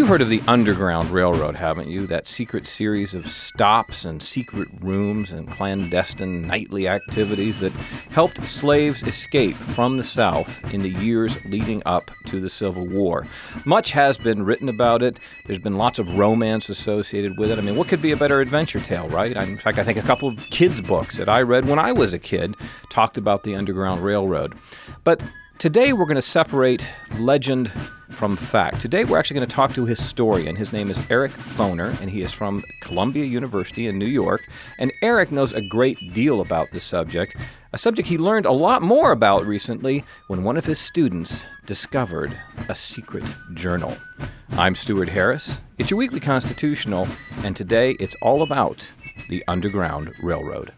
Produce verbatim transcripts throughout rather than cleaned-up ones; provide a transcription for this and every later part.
heard of the Underground Railroad, haven't you? That secret series of stops and secret rooms and clandestine nightly activities that helped slaves escape from the South in the years leading up to the Civil War. Much has been written about it. There's been lots of romance associated with it. I mean, what could be a better adventure tale, right? In fact, I think a couple of kids' books that I read when I was a kid talked about the Underground Railroad. But today we're going to separate legend from fact. Today we're actually going to talk to a historian. His name is Eric Foner, and he is from Columbia University in New York. And Eric knows a great deal about this subject, a subject he learned a lot more about recently when one of his students discovered a secret journal. I'm Stuart Harris. It's your Weekly Constitutional, and today it's all about the Underground Railroad.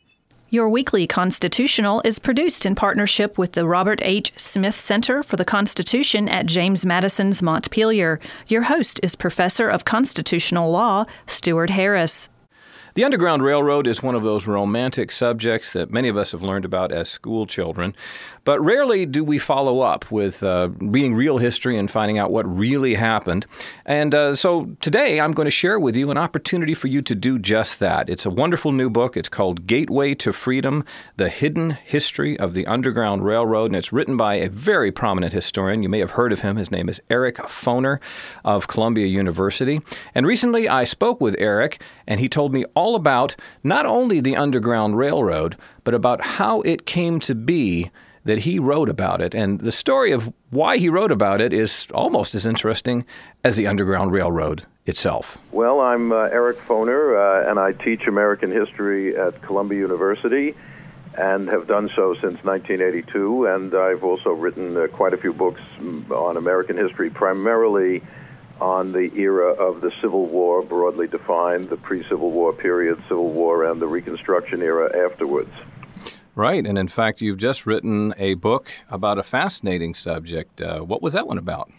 Your Weekly Constitutional is produced in partnership with the Robert H. Smith Center for the Constitution at James Madison's Montpelier. Your host is Professor of Constitutional Law, Stuart Harris. The Underground Railroad is one of those romantic subjects that many of us have learned about as school children, but rarely do we follow up with uh, reading real history and finding out what really happened. And uh, so today I'm going to share with you an opportunity for you to do just that. It's a wonderful new book. It's called Gateway to Freedom, The Hidden History of the Underground Railroad, and it's written by a very prominent historian. You may have heard of him. His name is Eric Foner of Columbia University. And recently I spoke with Eric, and he told me all about not only the Underground Railroad, but about how it came to be that he wrote about it. And the story of why he wrote about it is almost as interesting as the Underground Railroad itself. Well, I'm uh, Eric Foner, uh, and I teach American history at Columbia University and have done so since nineteen eighty-two. And I've also written uh, quite a few books on American history, primarily on the era of the Civil War, broadly defined, the pre-Civil War period, Civil War, and the Reconstruction era afterwards. Right, and in fact, you've just written a book about a fascinating subject. Uh, what was that one about?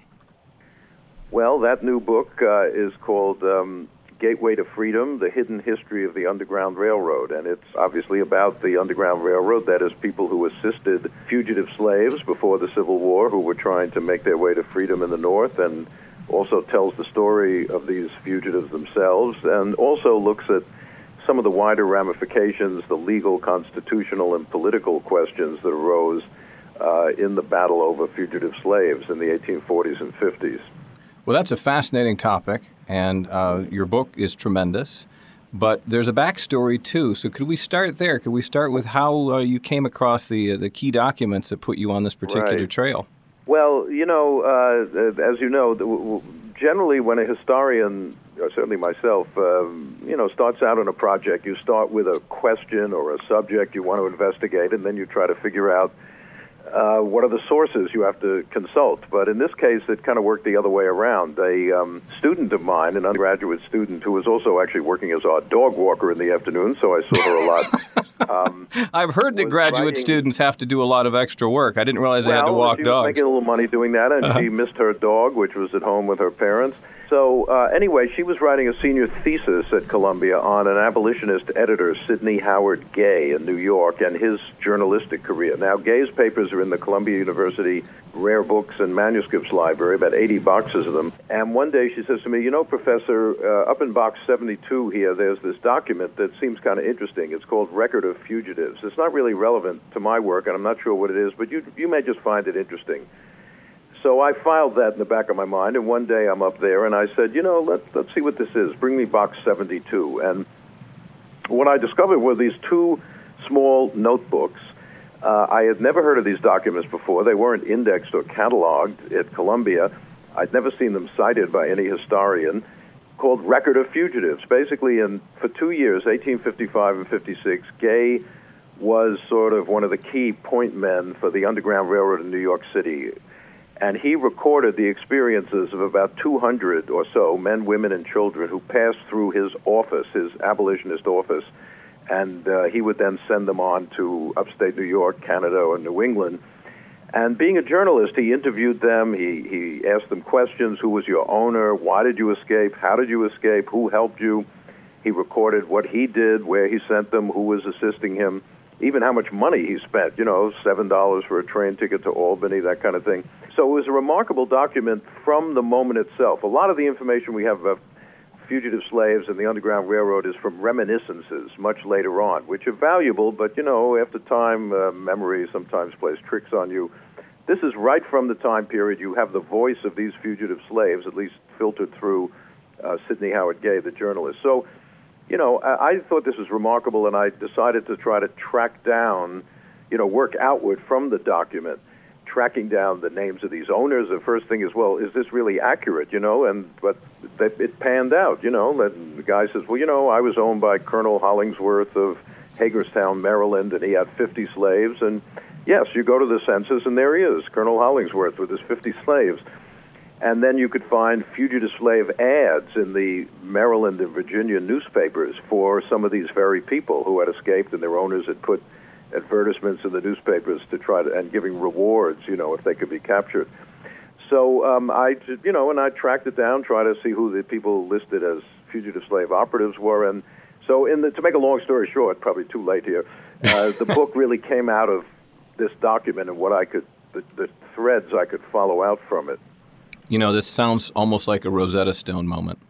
Well, that new book uh, is called um, Gateway to Freedom, The Hidden History of the Underground Railroad, and it's obviously about the Underground Railroad, that is, people who assisted fugitive slaves before the Civil War who were trying to make their way to freedom in the North, and also tells the story of these fugitives themselves, and also looks at some of the wider ramifications, the legal, constitutional, and political questions that arose uh, in the battle over fugitive slaves in the eighteen forties and fifties. Well, that's a fascinating topic, and uh, your book is tremendous, but there's a backstory, too. So could we start there? Could we start with how uh, you came across the, uh, the key documents that put you on this particular Right. trail? Well, you know, uh, as you know, generally when a historian, or certainly myself, um, you know, starts out on a project, you start with a question or a subject you want to investigate, and then you try to figure out uh, what are the sources you have to consult. But in this case, it kind of worked the other way around. A um, student of mine, an undergraduate student, who was also actually working as our dog walker in the afternoon, so I saw her a lot. Um, I've heard that graduate writing, students have to do a lot of extra work. I didn't realize they well, had to walk she dogs. was making a little money doing that, and uh-huh. she missed her dog, which was at home with her parents. So uh, anyway, she was writing a senior thesis at Columbia on an abolitionist editor, Sidney Howard Gay, in New York, and his journalistic career. Now, Gay's papers are in the Columbia University Rare Books and Manuscripts Library, about eighty boxes of them. And one day she says to me, you know, Professor, uh, up in box seventy-two here, there's this document that seems kind of interesting. It's called Record of Fugitives. It's not really relevant to my work, and I'm not sure what it is, but you you may just find it interesting. So I filed that in the back of my mind, and one day I'm up there, and I said, you know, let's, let's see what this is. Bring me box seventy-two. And what I discovered were these two small notebooks. Uh, I had never heard of these documents before. They weren't indexed or cataloged at Columbia. I'd never seen them cited by any historian, called Record of Fugitives. Basically, in for two years, eighteen fifty-five and fifty-six, Gay was sort of one of the key point men for the Underground Railroad in New York City. And he recorded the experiences of about two hundred or so men, women, and children who passed through his office, his abolitionist office, and uh, he would then send them on to upstate New York, Canada, or New England. And being a journalist, he interviewed them, he, he asked them questions: who was your owner, why did you escape, how did you escape, who helped you? He recorded what he did, where he sent them, who was assisting him, even how much money he spent, you know, seven dollars for a train ticket to Albany, that kind of thing. so it was a remarkable document from the moment itself. A lot of the information we have about fugitive slaves and the Underground Railroad is from reminiscences much later on, which are valuable, but, you know, after time, uh, memory sometimes plays tricks on you. This is right from the time period. You have the voice of these fugitive slaves, at least filtered through uh, Sidney Howard Gay, the journalist. So, you know, I, I thought this was remarkable, and I decided to try to track down, you know, work outward from the document, tracking down the names of these owners. The first thing is, well, is this really accurate, you know? And but it panned out, you know. And the guy says, well, you know, I was owned by Colonel Hollingsworth of Hagerstown, Maryland, and he had fifty slaves. And yes, you go to the census, and there he is, Colonel Hollingsworth with his fifty slaves. And then you could find fugitive slave ads in the Maryland and Virginia newspapers for some of these very people who had escaped, and their owners had put advertisements in the newspapers to try to, and giving rewards, you know, if they could be captured. So um, I, you know, and I tracked it down, try to see who the people listed as fugitive slave operatives were. And so in the, to make a long story short, probably too late here, uh, the book really came out of this document and what I could, the, the threads I could follow out from it. You know, this sounds almost like a Rosetta Stone moment.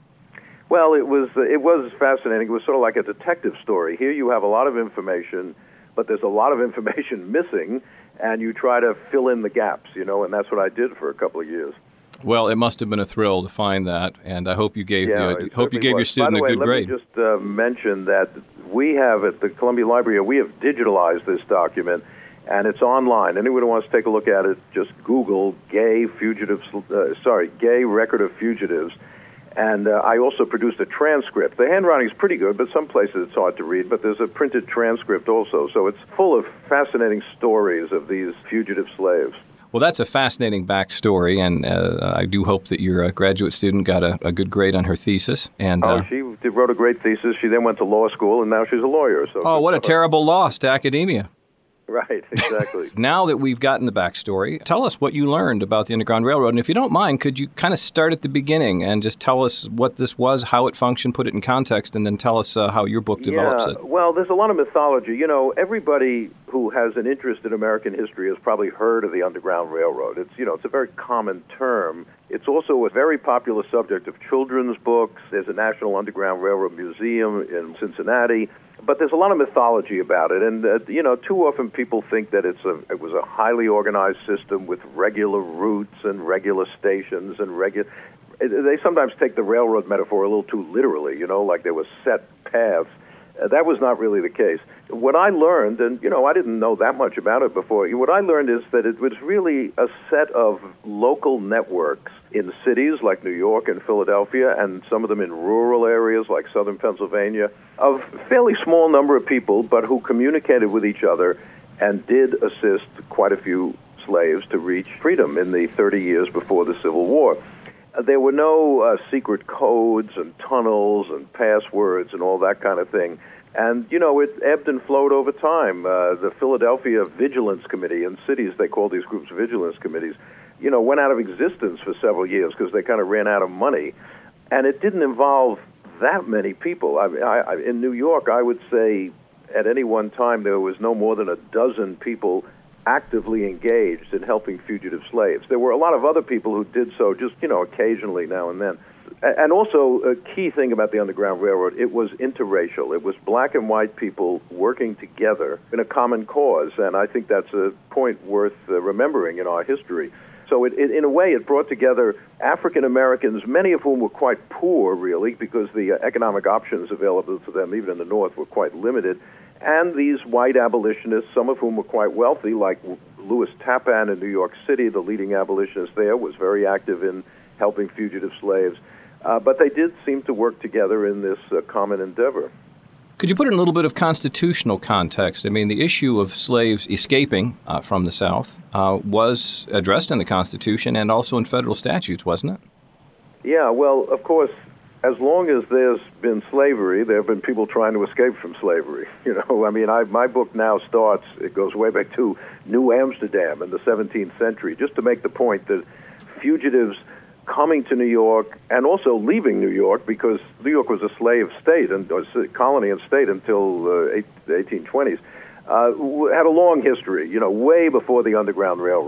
Well, it was, it was fascinating. It was sort of like a detective story. Here you have a lot of information, but there's a lot of information missing, and you try to fill in the gaps, you know, and that's what I did for a couple of years. Well, it must have been a thrill to find that, and I hope you gave yeah, you, hope you gave was. your student By the way, a good grade. Let me just uh, mention that we have at the Columbia Library, we have digitalized this document, and it's online. Anyone who wants to take a look at it, just Google "gay fugitives." Uh, sorry, "gay record of fugitives." And uh, I also produced a transcript. The handwriting is pretty good, but some places it's hard to read. But there's a printed transcript also. So it's full of fascinating stories of these fugitive slaves. Well, that's a fascinating backstory, and uh, I do hope that your uh, graduate student got a, a good grade on her thesis. And oh, uh, she wrote a great thesis. She then went to law school, and now she's a lawyer. So oh, what a terrible loss to academia. Right, exactly. Now that we've gotten the backstory, tell us what you learned about the Underground Railroad. And if you don't mind, could you kind of start at the beginning and just tell us what this was, how it functioned, put it in context, and then tell us uh, how your book develops yeah, it? Well, there's a lot of mythology. You know, everybody who has an interest in American history has probably heard of the Underground Railroad. It's, you know, it's a very common term. It's also a very popular subject of children's books. There's a National Underground Railroad Museum in Cincinnati. But there's a lot of mythology about it, and uh, you know, too often people think that it's a it was a highly organized system with regular routes and regular stations and regular. They sometimes take the railroad metaphor a little too literally, you know, like there were set paths. Uh, that was not really the case. What I learned, and you know, I didn't know that much about it before. What I learned is that it was really a set of local networks in cities like New York and Philadelphia, and some of them in rural areas like southern Pennsylvania, of a fairly small number of people, but who communicated with each other and did assist quite a few slaves to reach freedom in the thirty years before the Civil War. Uh, there were no uh, secret codes and tunnels and passwords and all that kind of thing. And, you know, it ebbed and flowed over time. Uh, the Philadelphia Vigilance Committee, in cities they call these groups vigilance committees, you know, went out of existence for several years because they kind of ran out of money. And it didn't involve that many people. I, I, in New York, I would say at any one time there was no more than a dozen people actively engaged in helping fugitive slaves. There were a lot of other people who did so just, you know, occasionally now and then. And also, a key thing about the Underground Railroad, it was interracial. It was black and white people working together in a common cause, and I think that's a point worth uh, remembering in our history. So it, it, in a way, it brought together African Americans, many of whom were quite poor, really, because the uh, economic options available to them, even in the North, were quite limited, and these white abolitionists, some of whom were quite wealthy, like Louis Tappan in New York City, the leading abolitionist there, was very active in helping fugitive slaves. Uh, but they did seem to work together in this uh, common endeavor. Could you put it in a little bit of constitutional context? I mean, the issue of slaves escaping uh, from the South uh, was addressed in the Constitution and also in federal statutes, wasn't it? Yeah, well, of course, as long as there's been slavery, there have been people trying to escape from slavery. You know, I mean, I, my book now starts, it goes way back to New Amsterdam in the seventeenth century, just to make the point that fugitives coming to New York and also leaving New York, because New York was a slave state and was a colony and state until uh, the eighteen twenties, uh, had a long history, you know, way before the Underground Railroad.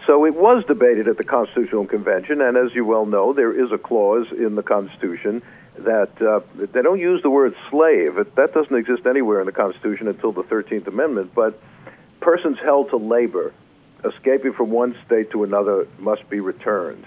So it was debated at the Constitutional Convention, and as you well know, there is a clause in the Constitution that uh, they don't use the word slave. It, that doesn't exist anywhere in the Constitution until the thirteenth Amendment, but persons held to labor, escaping from one state to another, must be returned.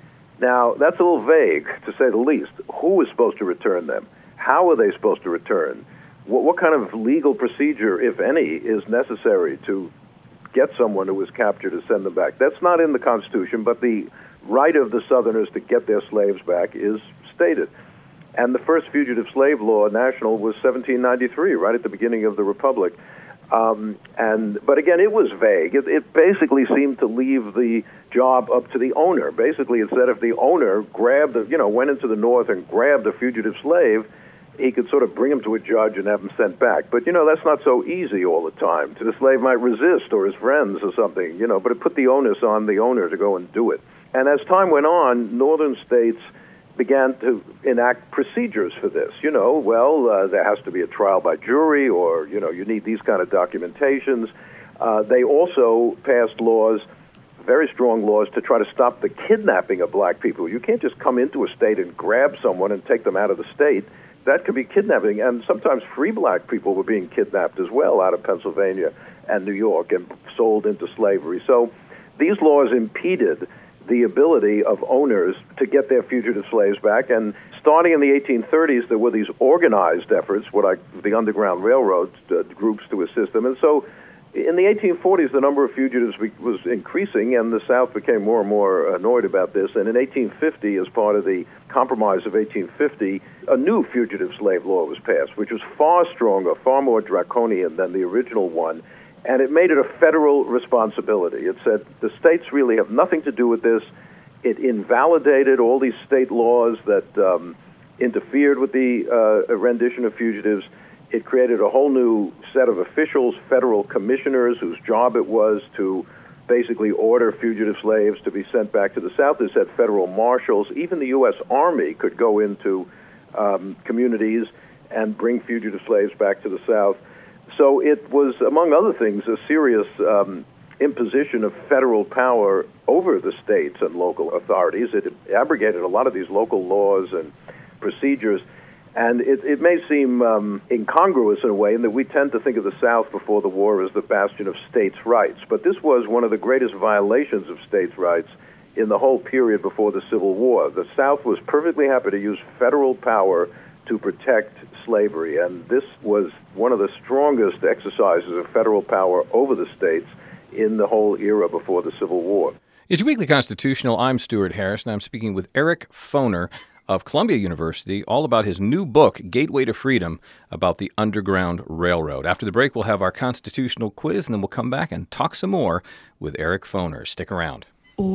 Now, that's a little vague, to say the least. Who is supposed to return them? How are they supposed to return? What, what kind of legal procedure, if any, is necessary to get someone who was captured to send them back? That's not in the Constitution, but the right of the Southerners to get their slaves back is stated. And the first fugitive slave law national was seventeen ninety-three, right at the beginning of the Republic. Um, and but again, it was vague. It, it basically seemed to leave the job up to the owner. Basically, it said if the owner grabbed, a, you know, went into the North and grabbed a fugitive slave, he could sort of bring him to a judge and have him sent back. But, you know, that's not so easy all the time. The slave might resist, or his friends or something, you know, but it put the onus on the owner to go and do it. And as time went on, northern states began to enact procedures for this. You know, well, uh, there has to be a trial by jury, or, you know, you need these kind of documentations. Uh, they also passed laws, very strong laws, to try to stop the kidnapping of black people. You can't just come into a state and grab someone and take them out of the state. That could be kidnapping, and sometimes free black people were being kidnapped as well out of Pennsylvania and New York and sold into slavery. So these laws impeded the ability of owners to get their fugitive slaves back. And starting in the eighteen thirties, there were these organized efforts, what I, the Underground Railroad uh, groups to assist them. And so in the eighteen forties, the number of fugitives was increasing, and the South became more and more annoyed about this. And in eighteen fifty, as part of the Compromise of eighteen fifty, a new fugitive slave law was passed, which was far stronger, far more draconian than the original one. And it made it a federal responsibility. It said the states really have nothing to do with this. It invalidated all these state laws that um, interfered with the uh, rendition of fugitives. It created a whole new set of officials, federal commissioners, whose job it was to basically order fugitive slaves to be sent back to the South. It said federal marshals. Even the U S Army could go into um, communities and bring fugitive slaves back to the South. So it was, among other things, a serious um, imposition of federal power over the states and local authorities. It abrogated a lot of these local laws and procedures. And it, it may seem um, incongruous in a way in that we tend to think of the South before the war as the bastion of states' rights. But this was one of the greatest violations of states' rights in the whole period before the Civil War. The South was perfectly happy to use federal power to protect slavery, and this was one of the strongest exercises of federal power over the states in the whole era before the Civil War. It's Weekly Constitutional. I'm Stuart Harris, and I'm speaking with Eric Foner of Columbia University, all about his new book, Gateway to Freedom, about the Underground Railroad. After the break, we'll have our constitutional quiz, and then we'll come back and talk some more with Eric Foner. Stick around.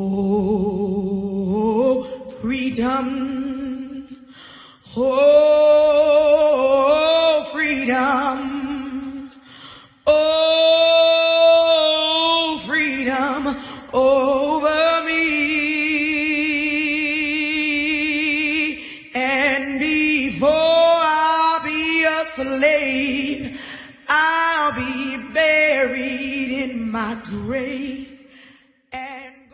Oh, freedom. Oh, freedom. Oh, freedom over me. And before I'll be a slave, I'll be buried in my grave. And go-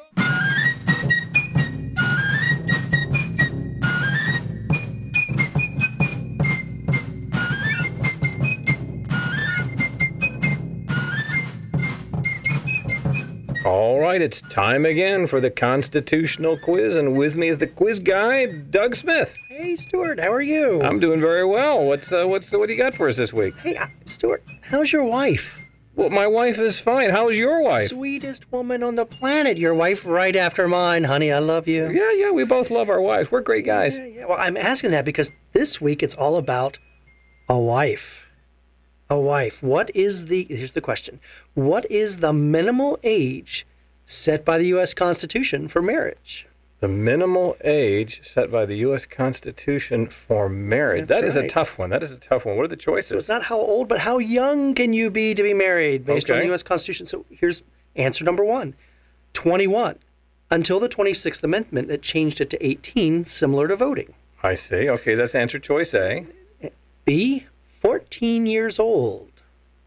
All right, it's time again for the constitutional quiz, and with me is the quiz guy, Doug Smith. Hey, Stuart, how are you? I'm doing very well. What's uh, what's what do you got for us this week? Hey, uh, Stuart, how's your wife? Well, my wife is fine. How's your wife? Sweetest woman on the planet. Your wife right after mine, honey. I love you. Yeah, yeah, we both love our wives. We're great guys. Yeah, yeah. Well, I'm asking that because this week it's all about a wife. A wife. What is the, here's the question. What is the minimal age set by the U S Constitution for marriage? The minimal age set by the U S Constitution for marriage. That's That is right. a tough one. That is a tough one. What are the choices? So it's not how old, but how young can you be to be married based on Okay. the U S Constitution. So here's answer number one, twenty-one, until the twenty-sixth Amendment that changed it to eighteen, similar to voting. I see. Okay, that's answer choice A. B, fourteen years old.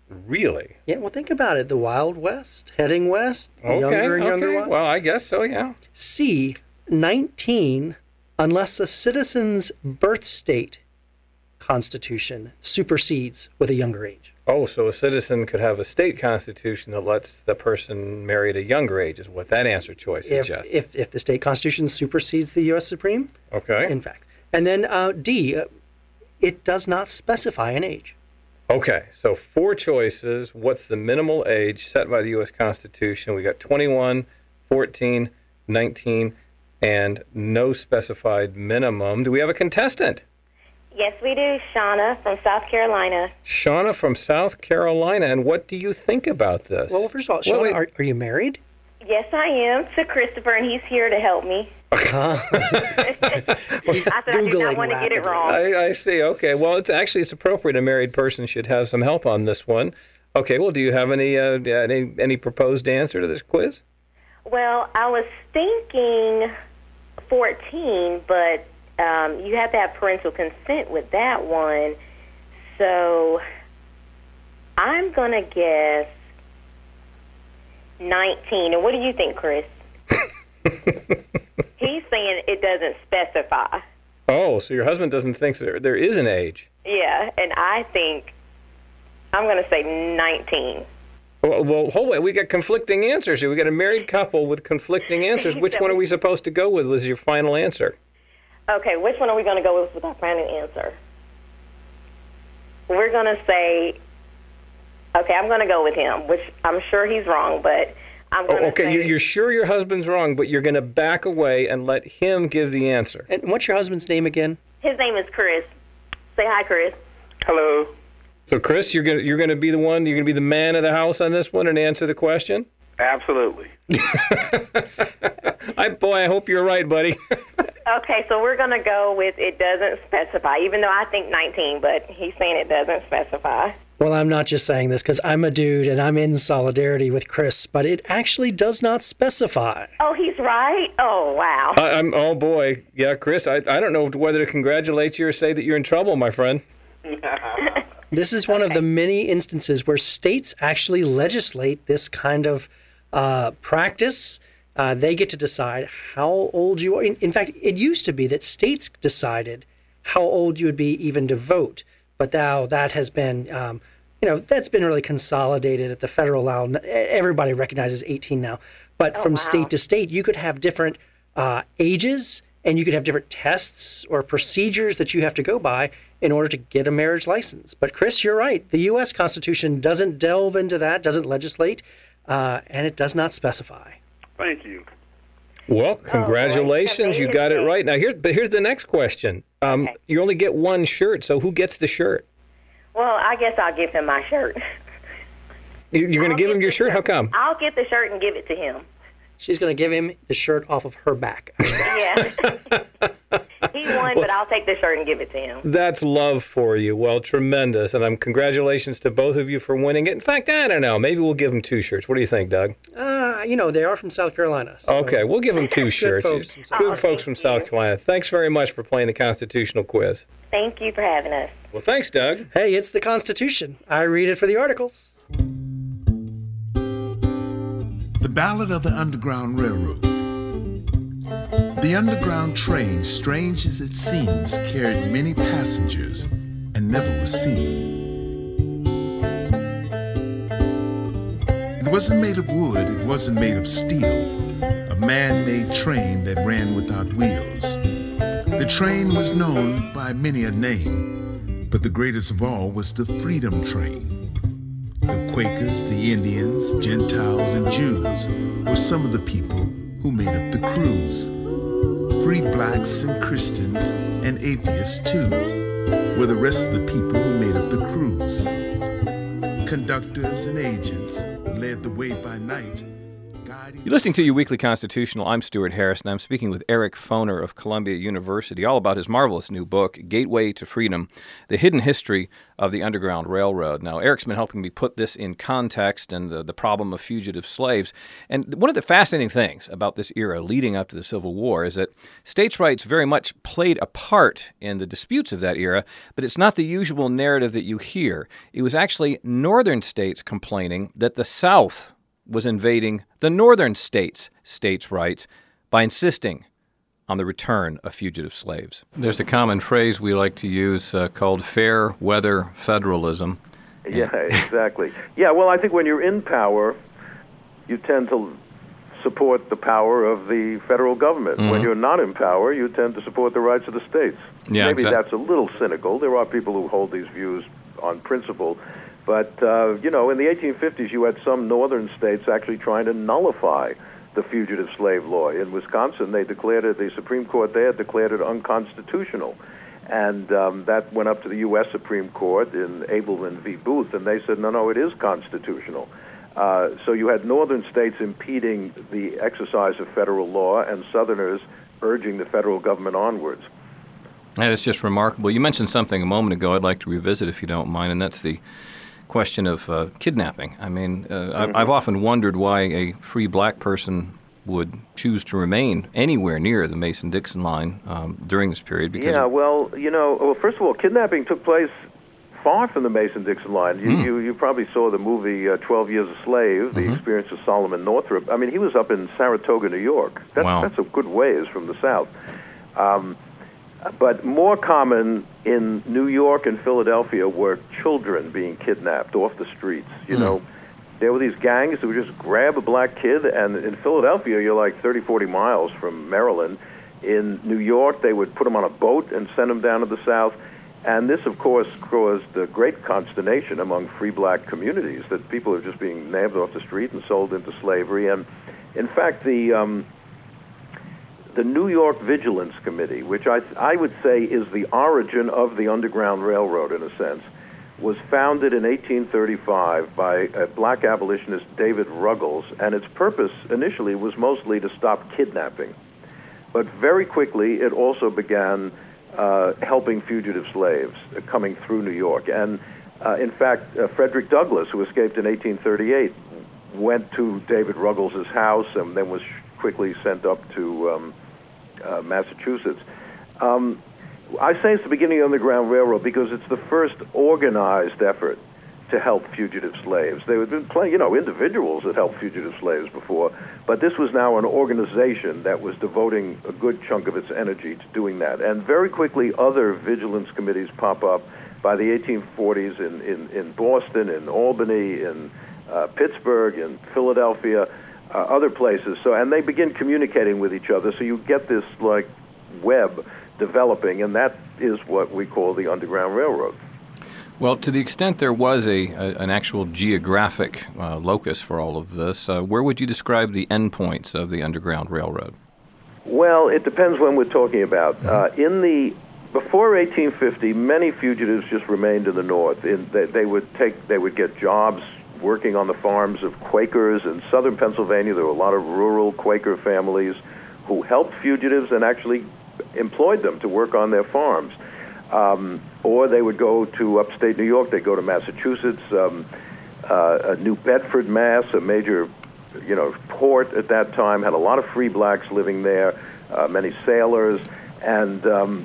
Really? Yeah, well, think about it. The Wild West, heading west, Okay, younger and younger okay. ones. Well, I guess so, yeah. C, nineteen, unless a citizen's birth state constitution supersedes with a younger age. Oh, so a citizen could have a state constitution that lets the person marry at a younger age, is what that answer choice If, suggests. if, if the state constitution supersedes the U S Supreme, okay. in fact. And then uh, D, uh, it does not specify an age. Okay, so four choices. What's the minimal age set by the U S Constitution? We got twenty-one, fourteen, nineteen, and no specified minimum. Do we have a contestant? Yes, we do. Shauna from South Carolina. Shauna from South Carolina, and what do you think about this? Well, first of all, Well, Shauna, wait. are, are you married? Yes, I am. To Christopher, and he's here to help me. He's I said I did Googling not want to get it rapidly. wrong. I, I see. Okay. Well, it's actually it's appropriate. A married person should have some help on this one. Okay. Well, do you have any uh, any any proposed answer to this quiz? Well, I was thinking fourteen, but um, you have to have parental consent with that one. So I'm going to guess nineteen. And what do you think, Chris? He's saying it doesn't specify. Oh, so your husband doesn't think there there is an age. Yeah, and I think I'm going to say nineteen. Well, well, hold on. We got conflicting answers here. We got a married couple with conflicting answers. Which one are we supposed to go with? Was your final answer? Okay, which one are we going to go with with our final answer? We're going to say, okay, I'm going to go with him, which I'm sure he's wrong, but I'm going to Oh, okay, say... you- you're sure your husband's wrong, but you're going to back away and let him give the answer. And what's your husband's name again? His name is Chris. Say hi, Chris. Hello. So, Chris, you're going to you're going to be the one. You're going to be the man of the house on this one and answer the question. Absolutely. I boy, I hope you're right, buddy. Okay, so we're going to go with it doesn't specify, even though I think nineteen, but he's saying it doesn't specify. Well, I'm not just saying this because I'm a dude and I'm in solidarity with Chris, but it actually does not specify. Oh, he's right? Oh, wow. I, I'm oh boy, yeah, Chris. I I don't know whether to congratulate you or say that you're in trouble, my friend. This is one of the many instances where states actually legislate this kind of uh, practice. Uh, they get to decide how old you are. In, in fact, it used to be that states decided how old you would be even to vote. But now that has been, um, you know, that's been really consolidated at the federal level. Everybody recognizes eighteen now. But Oh, from wow. state to state, you could have different uh, ages and you could have different tests or procedures that you have to go by in order to get a marriage license. But Chris, you're right. The U S Constitution doesn't delve into that, doesn't legislate, uh, and it does not specify. Thank you. Well, congratulations, you got it amazing. right. Now here's but here's the next question. Um, Okay. You only get one shirt, so who gets the shirt? Well, I guess I'll give him my shirt. You, you're going I'll to give get him your the shirt? How come? I'll get the shirt and give it to him. She's going to give him the shirt off of her back. Yeah. He won, but I'll take the shirt and give it to him. That's love for you. Well, tremendous. And I'm congratulations to both of you for winning it. In fact, I don't know. Maybe we'll give them two shirts. What do you think, Doug? Uh, you know, they are from South Carolina. so- Okay, we'll give them two shirts. folks from South Good Carolina. folks from Oh, South thank Carolina. Thanks very much for playing the constitutional quiz. Thank you for having us. Well, thanks, Doug. Hey, it's the Constitution. I read it for the articles. The Ballad of the Underground Railroad. The Underground train, strange as it seems, carried many passengers and never was seen. It wasn't made of wood, it wasn't made of steel, a man-made train that ran without wheels. The train was known by many a name, but the greatest of all was the Freedom Train. The Quakers, the Indians, Gentiles, and Jews were some of the people who made up the crews. Free blacks and Christians and atheists too were the rest of the people who made up the crews. Conductors and agents led the way by night, guiding You're listening to Your Weekly Constitutional. I'm Stuart Harris, and I'm speaking with Eric Foner of Columbia University, all about his marvelous new book, Gateway to Freedom, The Hidden History of the Underground Railroad. Now, Eric's been helping me put this in context and the, the problem of fugitive slaves. And one of the fascinating things about this era leading up to the Civil War is that states' rights very much played a part in the disputes of that era, but it's not the usual narrative that you hear. It was actually northern states complaining that the South was invading the northern states' states' rights by insisting on the return of fugitive slaves. There's a common phrase we like to use uh, called fair weather federalism. Yeah, exactly. Yeah, well, I think when you're in power, you tend to support the power of the federal government. Mm-hmm. When you're not in power, you tend to support the rights of the states. Yeah, Maybe exactly. That's a little cynical. There are people who hold these views on principle. But, uh, you know, in the eighteen fifties, you had some northern states actually trying to nullify the fugitive slave law. In Wisconsin, they declared it, the Supreme Court there declared it unconstitutional. And um, that went up to the U S Supreme Court in Abelman v. Booth, and they said, no, no, it is constitutional. Uh, so you had northern states impeding the exercise of federal law and southerners urging the federal government onwards. And it's just remarkable. You mentioned something a moment ago I'd like to revisit, if you don't mind, and that's the question of uh, kidnapping. I mean, uh, mm-hmm. I've often wondered why a free black person would choose to remain anywhere near the Mason-Dixon line um, during this period. Because yeah, well, you know, well, first of all, kidnapping took place far from the Mason-Dixon line. You, mm. you, you probably saw the movie uh, twelve years a Slave, the mm-hmm. experience of Solomon Northrop. I mean, he was up in Saratoga, New York. That's, wow. that's a good ways from the South. Um, But more common in New York and Philadelphia were children being kidnapped off the streets. You mm. know, there were these gangs who would just grab a black kid, and in Philadelphia, you're like thirty, forty miles from Maryland. In New York, they would put them on a boat and send them down to the South. And this, of course, caused a great consternation among free black communities, that people are just being nabbed off the street and sold into slavery. And, in fact, the... Um, The New York Vigilance Committee, which I, I would say is the origin of the Underground Railroad in a sense, was founded in eighteen thirty-five by a black abolitionist, David Ruggles, and its purpose initially was mostly to stop kidnapping. But very quickly it also began uh, helping fugitive slaves uh, coming through New York. And uh, in fact, uh, Frederick Douglass, who escaped in eighteen thirty-eight, went to David Ruggles' house and then was quickly sent up to um, Uh, Massachusetts. Um, I say it's the beginning of the Underground Railroad because it's the first organized effort to help fugitive slaves. There had been plenty, you know, individuals that helped fugitive slaves before, but this was now an organization that was devoting a good chunk of its energy to doing that. And very quickly, other vigilance committees pop up. By the eighteen forties in, in, in Boston, in Albany, in uh, Pittsburgh, in Philadelphia, Uh, other places, so and they begin communicating with each other, so you get this like web developing, and that is what we call the Underground Railroad. Well, to the extent there was a, a an actual geographic uh, locus for all of this, uh, where would you describe the endpoints of the Underground Railroad? Well, it depends when we're talking about. Mm-hmm. Uh, in the before eighteen fifty, many fugitives just remained in the North. In, they, they would take, they would get jobs working on the farms of Quakers in southern Pennsylvania. There were a lot of rural Quaker families who helped fugitives and actually employed them to work on their farms. Um, or they would go to upstate New York. They'd go to Massachusetts, um, uh, New Bedford, Mass, a major, you know, port at that time, had a lot of free blacks living there, uh, many sailors, and um,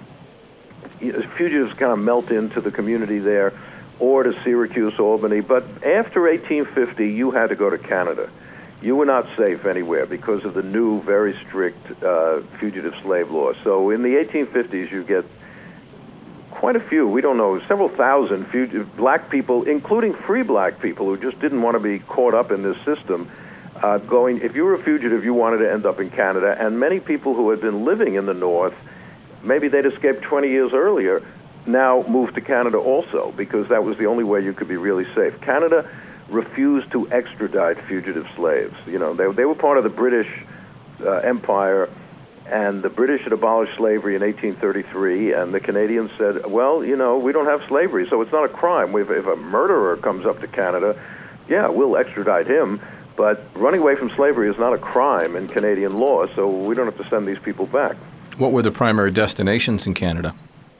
fugitives kind of melt into the community there, or to Syracuse, Albany. But after eighteen fifty, you had to go to Canada. You were not safe anywhere because of the new, very strict uh, fugitive slave law. So in the eighteen fifties, you get quite a few, we don't know, several thousand fugitive black people, including free black people who just didn't want to be caught up in this system, uh, going, if you were a fugitive, you wanted to end up in Canada. And many people who had been living in the North, maybe they'd escaped twenty years earlier, now moved to Canada also, because that was the only way you could be really safe. Canada refused to extradite fugitive slaves. You know, they, they were part of the British uh, Empire, and the British had abolished slavery in eighteen thirty-three, and the Canadians said, well, you know, we don't have slavery, so it's not a crime. If, if a murderer comes up to Canada, yeah, we'll extradite him, But running away from slavery is not a crime in Canadian law, so we don't have to send these people back. What were the primary destinations in Canada?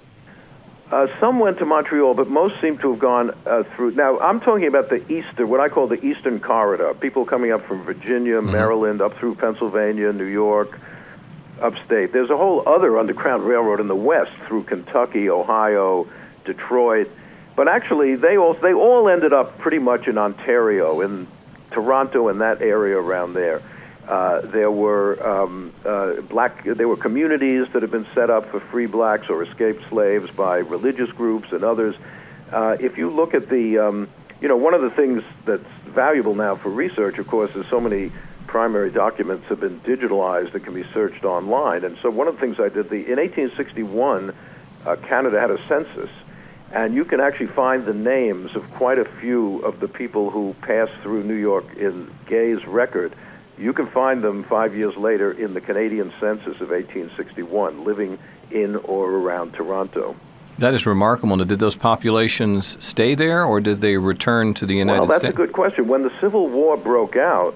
Uh, some went to Montreal, but most seem to have gone uh, through. Now, I'm talking about the eastern, what I call the Eastern Corridor. People coming up from Virginia, mm-hmm. Maryland, up through Pennsylvania, New York, upstate. There's a whole other Underground Railroad in the west through Kentucky, Ohio, Detroit. But actually, they all they all ended up pretty much in Ontario, in Toronto, and that area around there. Uh, there were um, uh, black. There were communities that had been set up for free blacks or escaped slaves by religious groups and others. Uh, if you look at the, um, you know, one of the things that's valuable now for research, of course, is so many primary documents have been digitalized that can be searched online. And so one of the things I did, the in eighteen sixty-one, uh, Canada had a census. And you can actually find the names of quite a few of the people who passed through New York in Gay's record. You can find them five years later in the Canadian census of eighteen sixty-one, living in or around Toronto. That is remarkable. Now, did those populations stay there, or did they return to the United States? Well, that's States? a good question. When the Civil War broke out,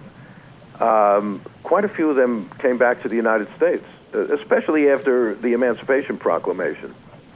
um, quite a few of them came back to the United States, especially after the Emancipation Proclamation.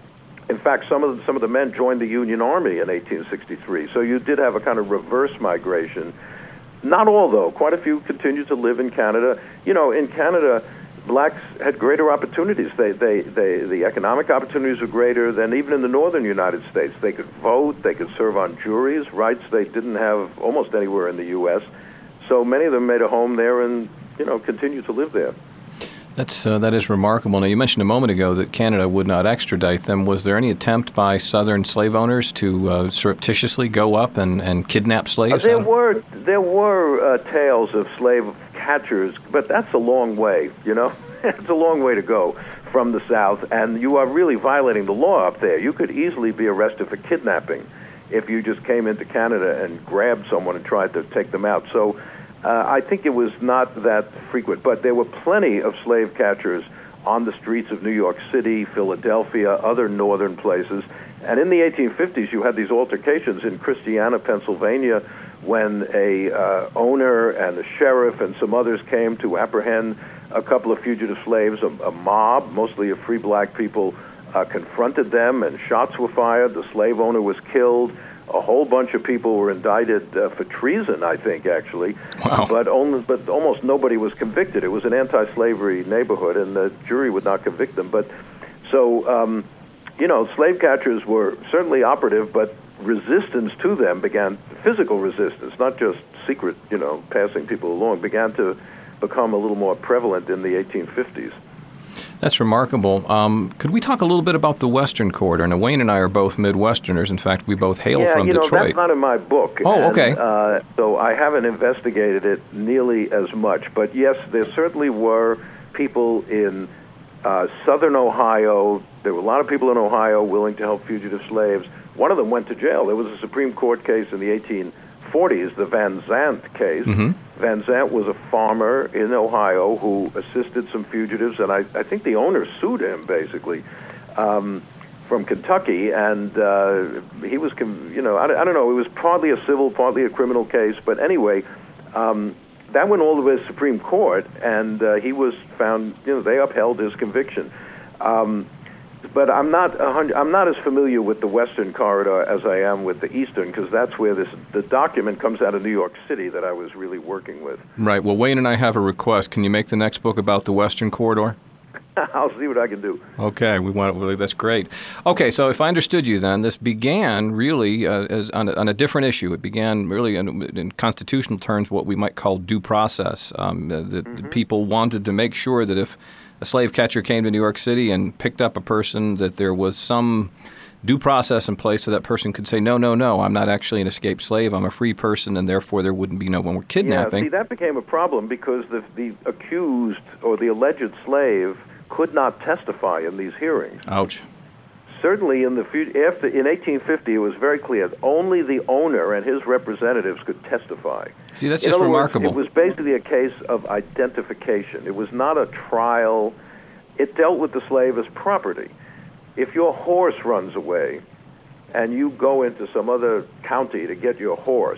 In fact, some of the, some of the men joined the Union Army in eighteen sixty-three. So you did have a kind of reverse migration. Not all, though. Quite a few continued to live in Canada. You know, in Canada, blacks had greater opportunities. They, they, they, the economic opportunities were greater than even in the northern United States. They could vote. They could serve on juries, rights they didn't have almost anywhere in the U S. So many of them made a home there and, you know, continue to live there. That's uh, that is remarkable. Now, you mentioned a moment ago that Canada would not extradite them. Was there any attempt by Southern slave owners to uh, surreptitiously go up and, and kidnap slaves? Uh, there were there were uh, tales of slave catchers, but that's a long way. You know, it's a long way to go from the South, and you are really violating the law up there. You could easily be arrested for kidnapping if you just came into Canada and grabbed someone and tried to take them out. So. Uh, I think it was not that frequent, but there were plenty of slave catchers on the streets of New York City, Philadelphia, other northern places. And in the eighteen fifties, you had these altercations in Christiana, Pennsylvania, when a uh, owner and the sheriff and some others came to apprehend a couple of fugitive slaves. A, a mob, mostly of free black people, uh, confronted them, and shots were fired. The slave owner was killed. A whole bunch of people were indicted uh, for treason, I think, actually. Wow. But only, but almost nobody was convicted. It was an anti-slavery neighborhood, and the jury would not convict them. But so, um, you know, slave catchers were certainly operative, but resistance to them began, physical resistance, not just secret, you know, passing people along, began to become a little more prevalent in the eighteen fifties. That's remarkable. Um, could we talk a little bit about the Western Corridor? Now, Wayne and I are both Midwesterners. In fact, we both hail yeah, from you know, Detroit. That's not in my book. Oh, and, okay. Uh, so I haven't investigated it nearly as much. But yes, there certainly were people in uh, southern Ohio. There were a lot of people in Ohio willing to help fugitive slaves. One of them went to jail. There was a Supreme Court case in the eighteen forties, the Van Zandt case. Mm-hmm. Van Zandt was a farmer in Ohio who assisted some fugitives, and I, I think the owner sued him, basically, um, from Kentucky, and uh, he was, you know, I, I don't know, it was partly a civil, partly a criminal case, but anyway, um, that went all the way to the Supreme Court, and uh, he was found, you know, they upheld his conviction. Um, But I'm not a hundred, I'm not as familiar with the Western Corridor as I am with the Eastern, because that's where this the document comes out of New York City that I was really working with. Right. Well, Wayne and I have a request. Can you make the next book about the Western Corridor? I'll see what I can do. Okay, we want. Well, that's great. Okay, so if I understood you, then this began really uh, as on a, on a different issue. It began really in, in constitutional terms, what we might call due process. Um, the, the, Mm-hmm. the people wanted to make sure that if a slave catcher came to New York City and picked up a person, that there was some due process in place so that person could say, no, no, no, I'm not actually an escaped slave. I'm a free person, and therefore there wouldn't be no more kidnapping. Yeah, see, that became a problem because the, the accused or the alleged slave could not testify in these hearings. Ouch. Certainly, in the after in eighteen fifty, it was very clear only the owner and his representatives could testify. See, that's in just other remarkable. Words, it was basically a case of identification. It was not a trial. It dealt with the slave as property. If your horse runs away, and you go into some other county to get your horse,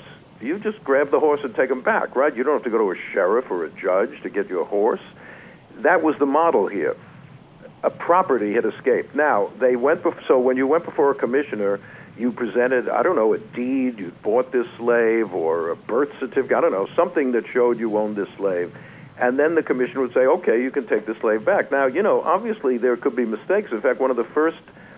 you just grab the horse and take him back, right? You don't have to go to a sheriff or a judge to get your horse. That was the model here. A property had escaped. Now, they went bef- so when you went before a commissioner, you presented, I don't know, a deed, you bought this slave, or a birth certificate, I don't know, something that showed you owned this slave. And then the commissioner would say, okay, you can take the slave back. Now, you know, obviously there could be mistakes. In fact, one of the first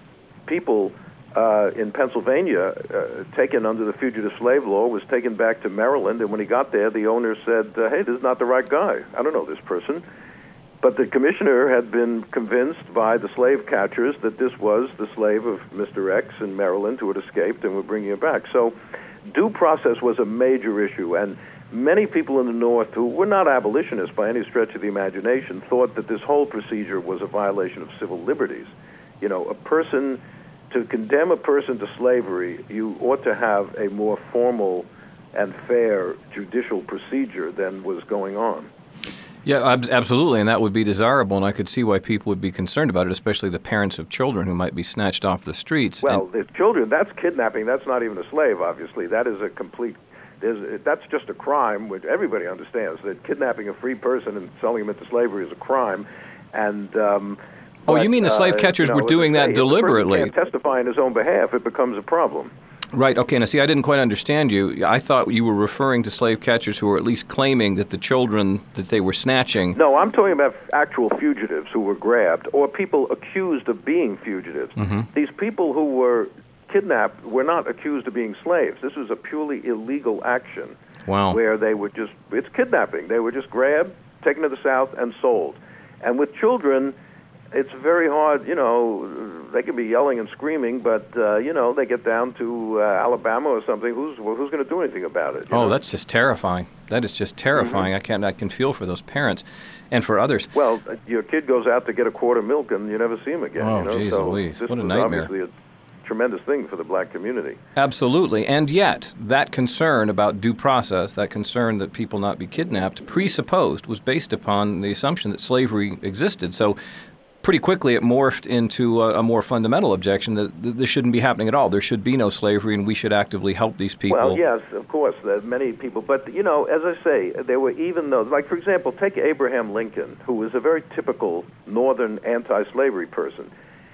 people uh, in Pennsylvania uh, taken under the fugitive slave law was taken back to Maryland, and when he got there, the owner said, uh, hey, this is not the right guy. I don't know this person. But the commissioner had been convinced by the slave catchers that this was the slave of Mister X in Maryland who had escaped and were bringing him back. So due process was a major issue, and many people in the North who were not abolitionists by any stretch of the imagination thought that this whole procedure was a violation of civil liberties. You know, a person, to condemn a person to slavery, you ought to have a more formal and fair judicial procedure than was going on. Yeah, ab- absolutely, and that would be desirable, and I could see why people would be concerned about it, especially the parents of children who might be snatched off the streets. Well, and- the children, that's kidnapping. That's not even a slave, obviously. That is a complete, there's, that's just a crime, which everybody understands, that kidnapping a free person and selling him into slavery is a crime. And um, Oh, but, you mean the slave uh, catchers you know, were doing that if deliberately? If the person can't testify in his own behalf, it becomes a problem. Right, okay, now see, I didn't quite understand you. I thought you were referring to slave catchers who were at least claiming that the children that they were snatching... No, I'm talking about actual fugitives who were grabbed, or people accused of being fugitives. Mm-hmm. These people who were kidnapped were not accused of being slaves. This was a purely illegal action. Wow. Where they were just, it's kidnapping. They were just grabbed, taken to the South, and sold. And with children, it's very hard, you know, they can be yelling and screaming, but, uh, you know, they get down to uh, Alabama or something, who's well, who's going to do anything about it? Oh, know? that's just terrifying. That is just terrifying. Mm-hmm. I can't, I can feel for those parents and for others. Well, your kid goes out to get a quart of milk and you never see him again. Oh, you know? geez so Louise. This What a was nightmare. Obviously a tremendous thing for the black community. Absolutely. And yet, that concern about due process, that concern that people not be kidnapped, presupposed, was based upon the assumption that slavery existed. So pretty quickly it morphed into a, a more fundamental objection that th- this shouldn't be happening at all. There should be no slavery, and we should actively help these people. Well, yes, of course, there are many people. But, you know, as I say, there were even those, like, for example, take Abraham Lincoln, who was a very typical Northern anti-slavery person.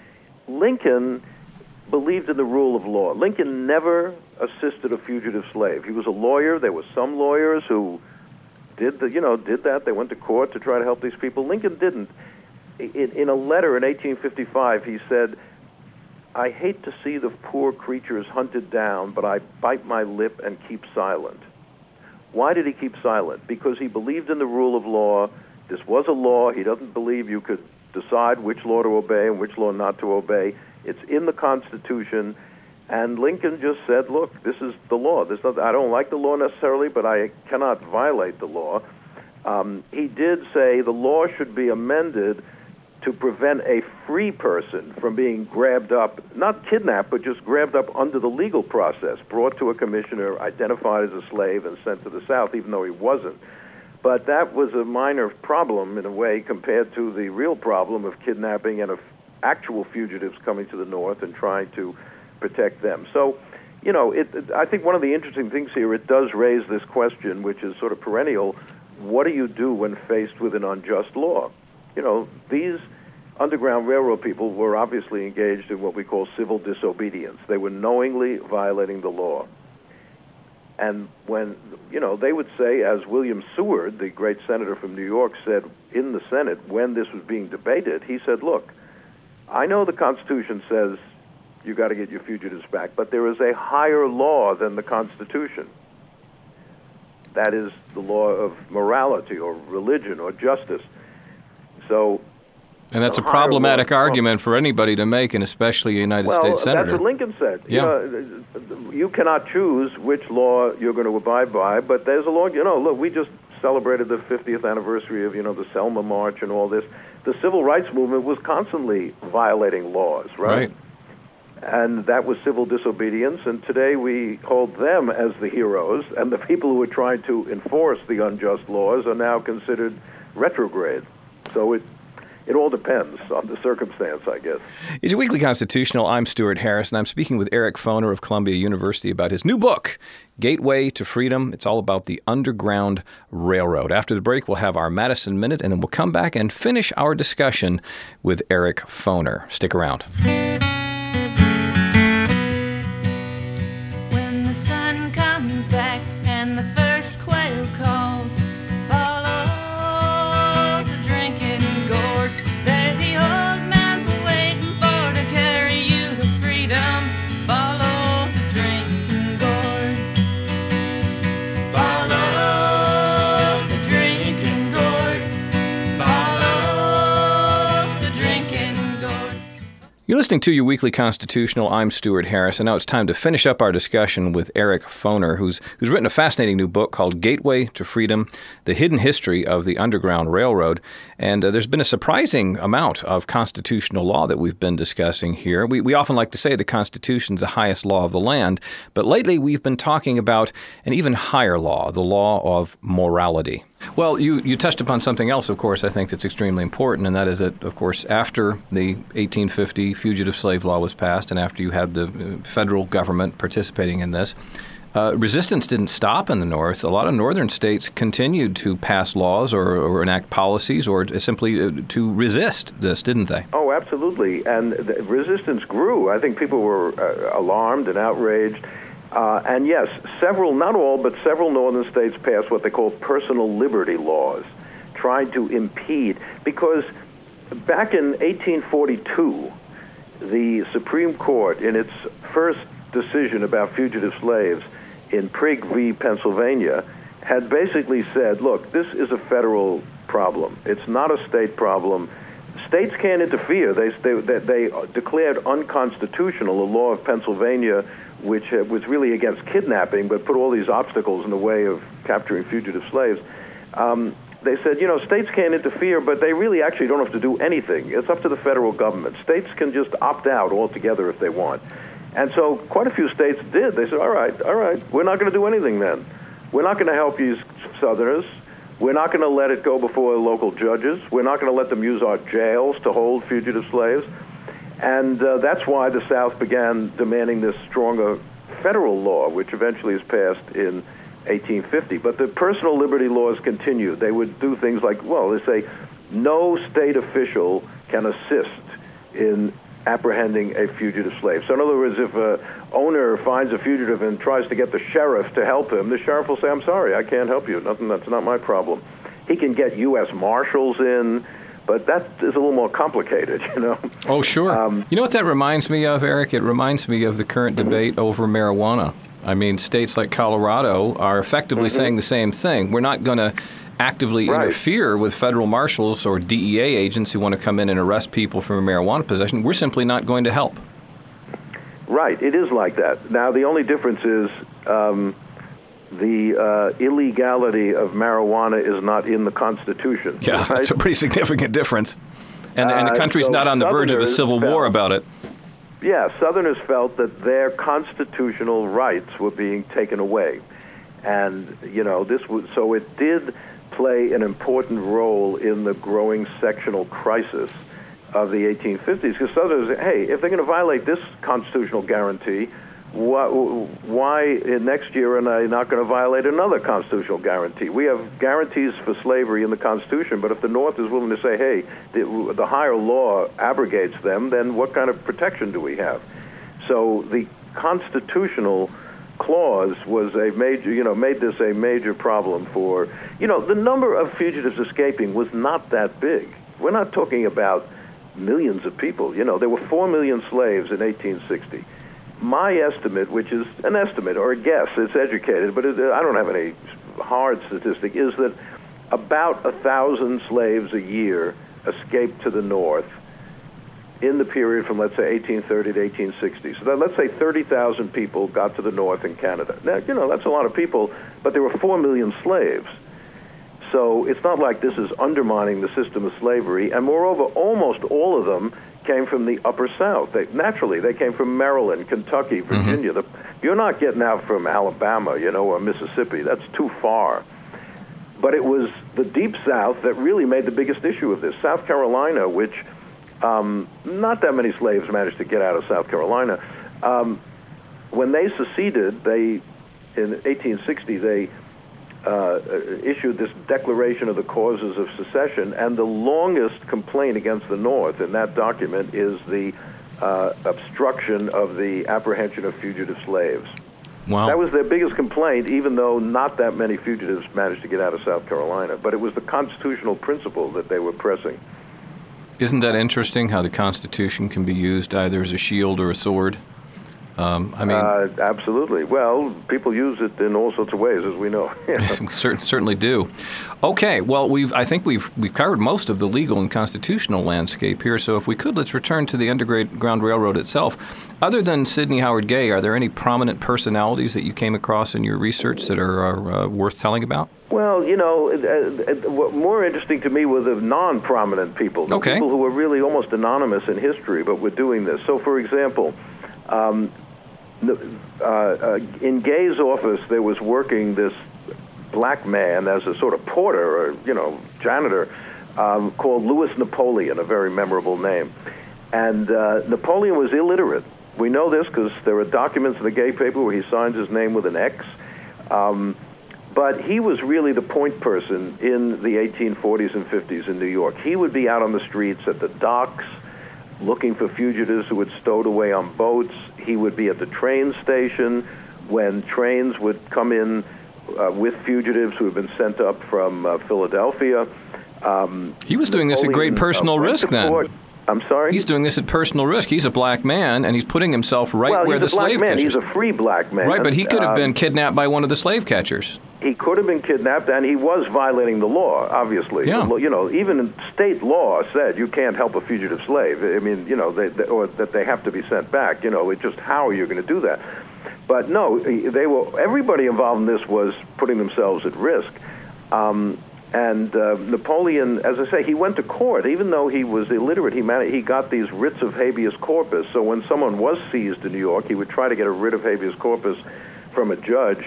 Lincoln believed in the rule of law. Lincoln never assisted a fugitive slave. He was a lawyer. There were some lawyers who did the, you know, did that. They went to court to try to help these people. Lincoln didn't. In, in a letter in eighteen fifty-five, he said, I hate to see the poor creatures hunted down, but I bite my lip and keep silent. Why did he keep silent? Because he believed in the rule of law. This was a law. He doesn't believe you could decide which law to obey and which law not to obey. It's in the Constitution. And Lincoln just said, look, this is the law. There's nothing, I don't like the law necessarily, but I cannot violate the law. Um, he did say the law should be amended to prevent a free person from being grabbed up, not kidnapped, but just grabbed up under the legal process, brought to a commissioner, identified as a slave, and sent to the South, even though he wasn't. But that was a minor problem, in a way, compared to the real problem of kidnapping and of actual fugitives coming to the North and trying to protect them. So, you know, it, it, I think one of the interesting things here, it does raise this question, which is sort of perennial, what do you do when faced with an unjust law? You know, these Underground Railroad people were obviously engaged in what we call civil disobedience. They were knowingly violating the law. And when, you know, they would say, as William Seward, the great senator from New York, said in the Senate when this was being debated, he said, look, I know the Constitution says you got to get your fugitives back, but there is a higher law than the Constitution. That is the law of morality or religion or justice. So, and that's a problematic argument for anybody to make, and especially a United well, States senator. That's what Lincoln said. Yeah. You know, you cannot choose which law you're going to abide by, but there's a law, you know, look, we just celebrated the fiftieth anniversary of, you know, the Selma March and all this. The civil rights movement was constantly violating laws, right? Right. And that was civil disobedience, and today we hold them as the heroes, and the people who are trying to enforce the unjust laws are now considered retrograde. So it it all depends on the circumstance, I guess. It's a Weekly Constitutional. I'm Stuart Harris, and I'm speaking with Eric Foner of Columbia University about his new book, Gateway to Freedom. It's all about the Underground Railroad. After the break, we'll have our Madison Minute, and then we'll come back and finish our discussion with Eric Foner. Stick around. When the sun comes back and the first quail calls, follow the drinking gourd. There the old man's waiting for to carry you to freedom. Follow the drinking gourd. Follow the drinking gourd. Follow the drinking gourd. You're listening to your Weekly Constitutional. I'm Stuart Harris, and now it's time to finish up our discussion with Eric Foner, who's who's written a fascinating new book called Gateway to Freedom, The Hidden History of the Underground Railroad. And uh, there's been a surprising amount of constitutional law that we've been discussing here. We, we often like to say the Constitution's the highest law of the land, but lately we've been talking about an even higher law, the law of morality. Well, you, you touched upon something else, of course, I think that's extremely important, and that is that, of course, after the eighteen fifty Fugitive Slave Law was passed and after you had the federal government participating in this, uh, resistance didn't stop in the North. A lot of northern states continued to pass laws or, or enact policies or simply to resist this, didn't they? Oh, absolutely. And the resistance grew. I think people were uh, alarmed and outraged. Uh, and yes, several, not all, but several northern states passed what they call personal liberty laws, trying to impede. Because back in eighteen forty-two, the Supreme Court, in its first decision about fugitive slaves in Prigg v. Pennsylvania, had basically said, look, this is a federal problem. It's not a state problem. States can't interfere. They, they, they declared unconstitutional a law of Pennsylvania which uh, was really against kidnapping, but put all these obstacles in the way of capturing fugitive slaves. Um, they said, you know, states can't interfere, but they really actually don't have to do anything. It's up to the federal government. States can just opt out altogether if they want. And so quite a few states did. They said, all right, all right, we're not going to do anything then. We're not going to help you Southerners. We're not going to let it go before local judges. We're not going to let them use our jails to hold fugitive slaves. And uh, that's why the South began demanding this stronger federal law, which eventually is passed in eighteen fifty. But the personal liberty laws continued. They would do things like, well, they say, no state official can assist in apprehending a fugitive slave. So in other words, if an owner finds a fugitive and tries to get the sheriff to help him, the sheriff will say, I'm sorry, I can't help you. Nothing, that's not my problem. He can get U S Marshals in, but that is a little more complicated, you know. Oh, sure. Um, you know what that reminds me of, Eric? It reminds me of the current debate over marijuana. I mean, states like Colorado are effectively mm-hmm. saying the same thing. We're not going to actively right. interfere with federal marshals or D E A agents who want to come in and arrest people for marijuana possession. We're simply not going to help. Right. It is like that. Now, the only difference is um, the uh, illegality of marijuana is not in the Constitution. Yeah, right? That's a pretty significant difference. And, uh, and the country's so not on the verge of a civil felt, war about it. Yeah, Southerners felt that their constitutional rights were being taken away. And, you know, this was, so it did play an important role in the growing sectional crisis of the eighteen fifties. Because Southerners, hey, if they're going to violate this constitutional guarantee, why, why next year are they not going to violate another constitutional guarantee? We have guarantees for slavery in the Constitution, but if the North is willing to say, hey, the, the higher law abrogates them, then what kind of protection do we have? So the constitutional clause was a major, you know, made this a major problem for, you know, the number of fugitives escaping was not that big. We're not talking about millions of people. You know, there were four million slaves in eighteen sixty. My estimate, which is an estimate or a guess, it's educated, but it, I don't have any hard statistic, is that about a thousand slaves a year escaped to the North in the period from, let's say, eighteen thirty to eighteen sixty. So that, let's say thirty thousand people got to the North in Canada. Now, you know, that's a lot of people, but there were four million slaves. So it's not like this is undermining the system of slavery. And moreover, almost all of them came from the Upper South. They, naturally, they came from Maryland, Kentucky, Virginia. Mm-hmm. The, you're not getting out from Alabama, you know, or Mississippi. That's too far. but it was the Deep South that really made the biggest issue of this. South Carolina, which um, not that many slaves managed to get out of South Carolina. Um, when they seceded, they in eighteen sixty, they uh, issued this Declaration of the Causes of Secession, and the longest complaint against the North in that document is the uh, obstruction of the apprehension of fugitive slaves. Wow. That was their biggest complaint, even though not that many fugitives managed to get out of South Carolina. But it was the constitutional principle that they were pressing. Isn't that interesting how the Constitution can be used either as a shield or a sword? Um, I mean, uh, absolutely. Well, people use it in all sorts of ways, as we know. we certainly do. Okay, well, we've I think we've we've covered most of the legal and constitutional landscape here. So, if we could, let's return to the Underground Railroad itself. Other than Sidney Howard Gay, are there any prominent personalities that you came across in your research that are, are uh, worth telling about? Well, you know, uh, uh, what more interesting to me were the non-prominent people, the okay. people who were really almost anonymous in history, but were doing this. So, for example. Um, Uh, uh, in Gay's office, there was working this black man as a sort of porter or, you know, janitor um, called Louis Napoleon, a very memorable name. And uh, Napoleon was illiterate. We know this because there are documents in the Gay paper where he signs his name with an X. Um, but he was really the point person in the eighteen forties and fifties in New York. He would be out on the streets at the docks, looking for fugitives who had stowed away on boats. He would be at the train station when trains would come in uh, with fugitives who had been sent up from uh, Philadelphia. Um, he was doing this at great personal uh, risk then. Port. I'm sorry? He's doing this at personal risk. He's a black man, and he's putting himself right well, where the he's a black slave man. catchers. He's a free black man. Right, but he could have um, been kidnapped by one of the slave catchers. He could have been kidnapped, and he was violating the law, obviously. Yeah. The, you know, even state law said you can't help a fugitive slave. I mean, you know, they, they, or that they have to be sent back. You know, it's just how are you going to do that? But no, they were. Everybody involved in this was putting themselves at risk. Um, and uh, Napoleon, as I say, he went to court. Even though he was illiterate, he managed, he got these writs of habeas corpus. So when someone was seized in New York, he would try to get a writ of habeas corpus from a judge